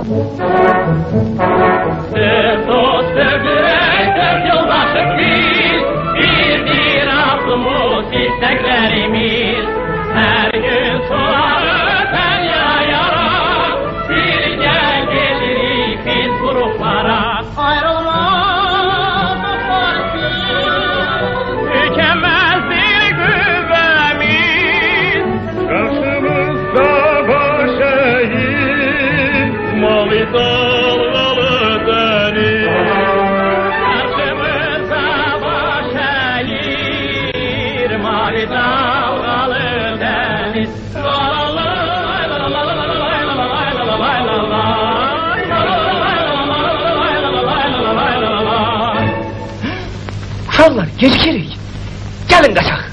Dost dört yoldaşık biz, bir aklımız isteklerimiz. Her gün sular öten yayarak, birlikte gelirik biz gruplara. Ayrılmaz dostlarımız, tükenmezdir güvemiz. Karşımızda başehir, mavi dalgalı deniz. Karşımızda başehir, mavi dalgalı deniz. Uşaklar gecikirik. Gelin kaçak.